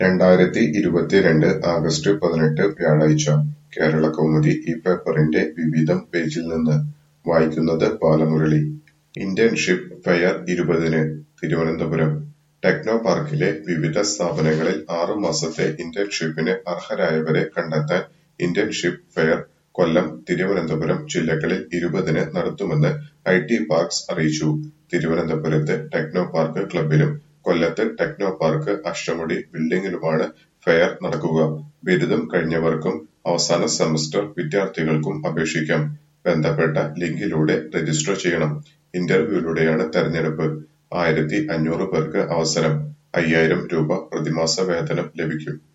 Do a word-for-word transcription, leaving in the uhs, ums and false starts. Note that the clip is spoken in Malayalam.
രണ്ടായിരത്തി ഇരുപത്തിരണ്ട് ആഗസ്റ്റ് പതിനെട്ട് വ്യാഴാഴ്ച കേരളകൗമുദി ഈ പേപ്പറിന്റെ വിവിധം പേജിൽ നിന്ന് വായിക്കുന്നത് ബാലമുരളി. ഇന്റേൺഷിപ്പ് ഫെയർ ഇരുപതിന് തിരുവനന്തപുരം. ടെക്നോ പാർക്കിലെ വിവിധ സ്ഥാപനങ്ങളിൽ ആറു മാസത്തെ ഇന്റേൺഷിപ്പിന് അർഹരായവരെ കണ്ടെത്താൻ ഇന്റേൺഷിപ്പ് ഫെയർ കൊല്ലം, തിരുവനന്തപുരം ജില്ലകളിൽ ഇരുപതിന് നടത്തുമെന്ന് ഐ ടി പാർക്സ് അറിയിച്ചു. തിരുവനന്തപുരത്ത് ടെക്നോ പാർക്ക് ക്ലബിലും കൊല്ലത്ത് ടെക്നോ പാർക്ക് അഷ്ടമുടി ബിൽഡിംഗിലുമാണ് ഫെയർ നടക്കുക. ബിരുദം കഴിഞ്ഞവർക്കും അവസാന സെമസ്റ്റർ വിദ്യാർത്ഥികൾക്കും അപേക്ഷിക്കാം. ബന്ധപ്പെട്ട ലിങ്കിലൂടെ രജിസ്റ്റർ ചെയ്യണം. ഇന്റർവ്യൂവിലൂടെയാണ് തെരഞ്ഞെടുപ്പ്. ആയിരത്തി അഞ്ഞൂറ് പേർക്ക് അവസരം. അയ്യായിരം രൂപ പ്രതിമാസ വേതനം ലഭിക്കും.